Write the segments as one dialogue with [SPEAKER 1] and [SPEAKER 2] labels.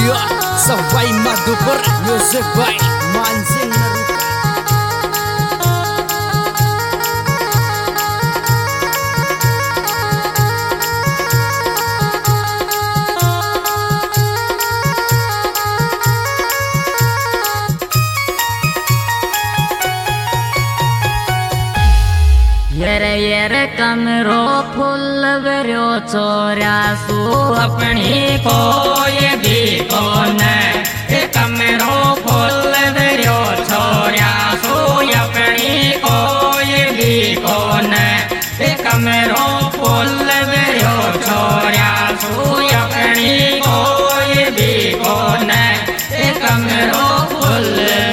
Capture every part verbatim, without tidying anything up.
[SPEAKER 1] Studio Sampai Madupur Music by Mansing Naruka.
[SPEAKER 2] येरे येरे कमरो फूल वरो चोरा सू अपनी कोई भी कौन कमरो फूल वरो छोरा सू अपनी कोई भी कौन कमरो फूल वरो छोरा सू अपनी कोई भी कौन कमरो फूल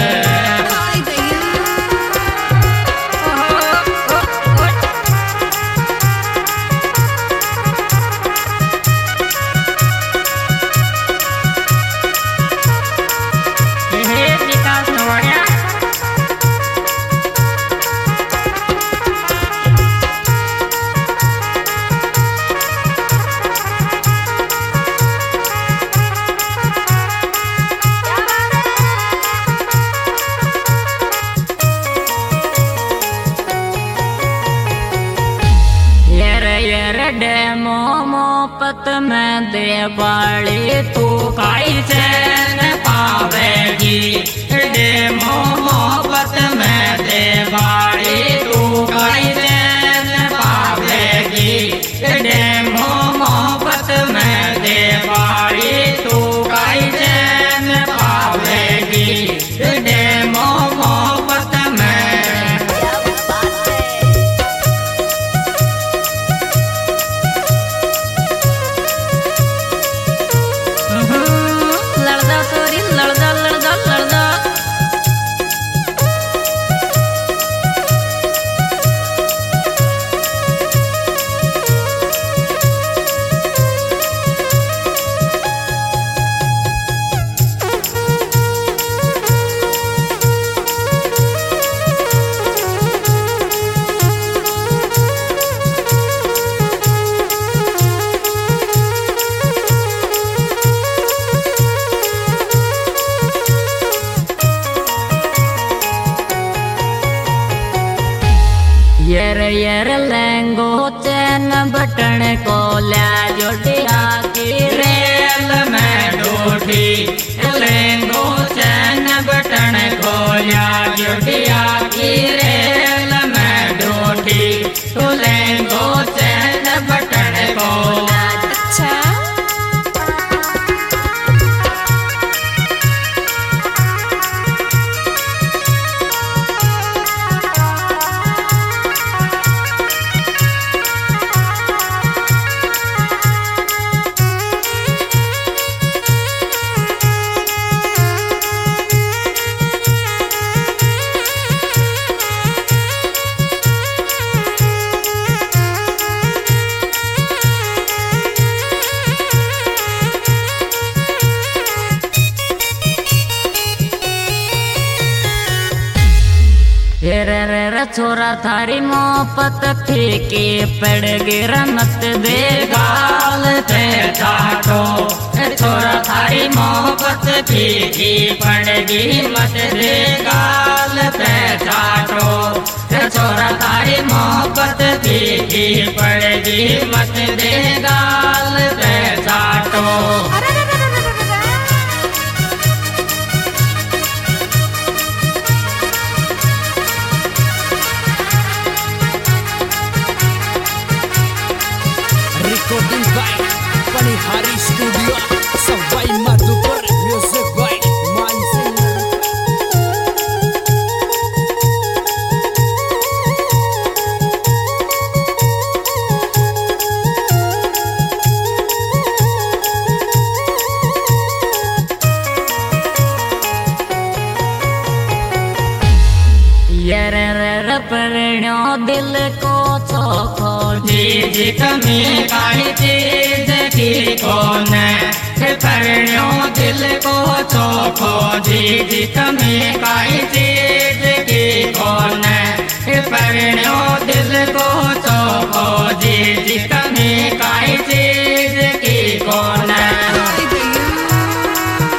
[SPEAKER 2] डेमो मोपत में दे बाड़ी तू काई चैन पावेगी डेमो मोपत में दे बाड़ी तू काई चैन पावेगी डेमो मोपत में दे बाड़ी तू काई चैन पावेगी डेमो मोपत में यर यर लहंगो चैन बटन को ला जोटिया की रेल में डोठी लहंगो चैन बटन को ला जोटिया की रेल में डोठी तो लहंगो चैन बटन को अच्छा रे छोरा थारी मोहब्बत फीकी पड़ गिरा मत दे गाल ते चाटो छोरा थारी मोहब्बत फीकी पड़गी मत दे गाल ते चाटो छोरा थारी मोहब्बत फीकी पड़गी मत दे गाल ते चाटो
[SPEAKER 1] Recording by Panihari Studio Sampai Madupur Music by Mansing
[SPEAKER 2] यर परण्यो दिल को चोखो चीज कमी काई चीज की कौन परण्यो दिल को चोखो चीज कमी काई चीज की कौन परण्यो दिल को चोखो चीज कमी काई चीज की कौन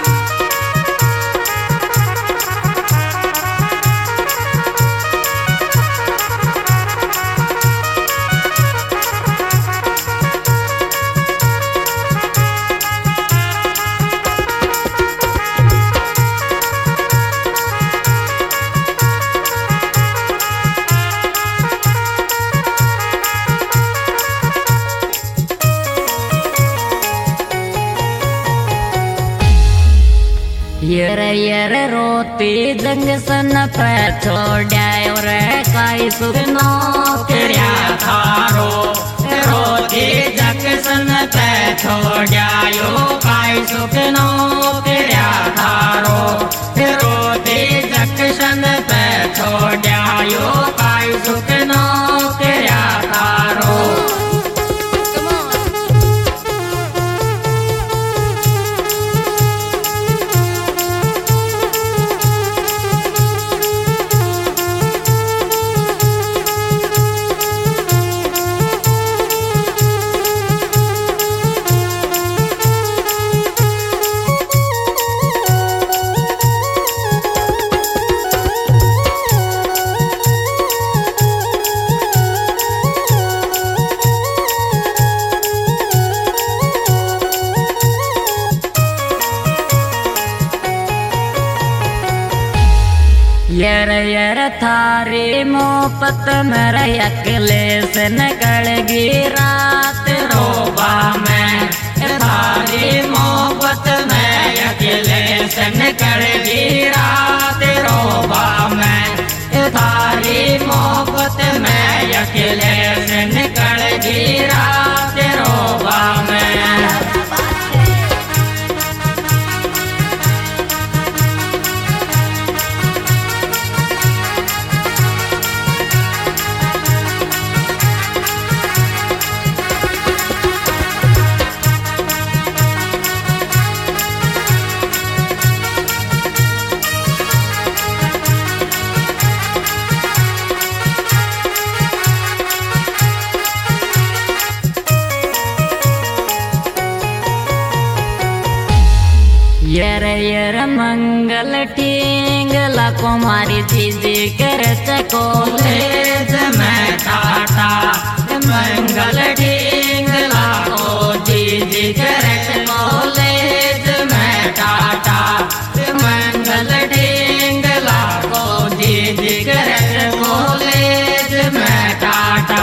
[SPEAKER 2] यर यर रोती जंग सन पे छोड़ायो रे काई सुनो तेरा थारो रोती जंग सन पे छोड़ायो काई सुनो तेरा थारो रोती जंग सन पे छोड़ायो काई सुनो तेरा थारो यर यर थारी मोहब्बत मेरा अकेले से निकल गई रात रोबा में थारी मोहब्बत में अकेले से निकल गई रात रोबा में थारी मोहब्बत में अकेले से निकल गई रात रोबा में। यर यर मंगल टींगला कुमारी जीजी कर कॉलेज में टाटा मंगल टींगला को जीजी कर कॉलेज में टाटा मंगल टींगला को जीजी कर कॉलेज में टाटा।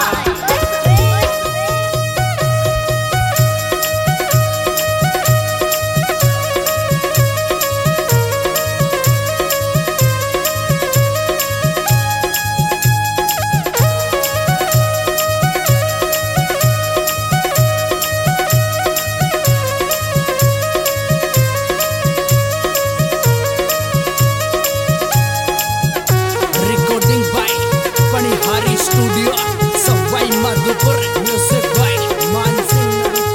[SPEAKER 1] Studio Sawai Madhopur music by Mansingh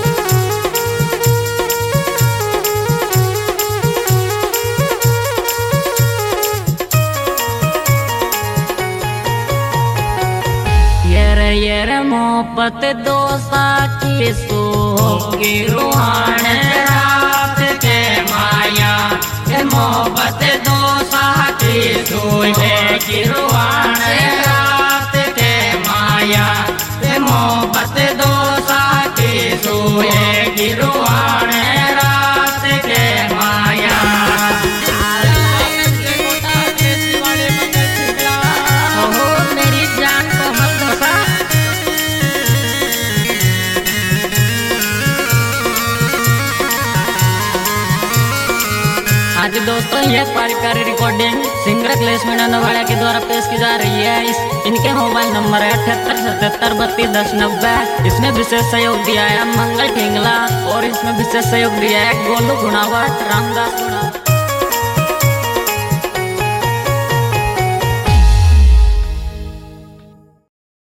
[SPEAKER 2] यर यर मोहब्बत दोसा की सो की रूहान रात के माया मोहब्बत दोसा की सो की रूहान मोहब्बत दो साथी सोए गिरवान रात के माया। ओहो मेरी जान को मल दोसा आज दोस्तों ये पारिकारी रिकॉर्डिंग सिंगर अखिलेश मीणा के द्वारा पेश की जा रही है। इस इनके मोबाइल नंबर है अठहत्तर सतहत्तर बत्तीस दस नब्बे। इसमें विशेष सहयोग दिया है मंगल ठेंगला और इसमें विशेष सहयोग दिया है गोलू गुणावट रामदास गुणावट।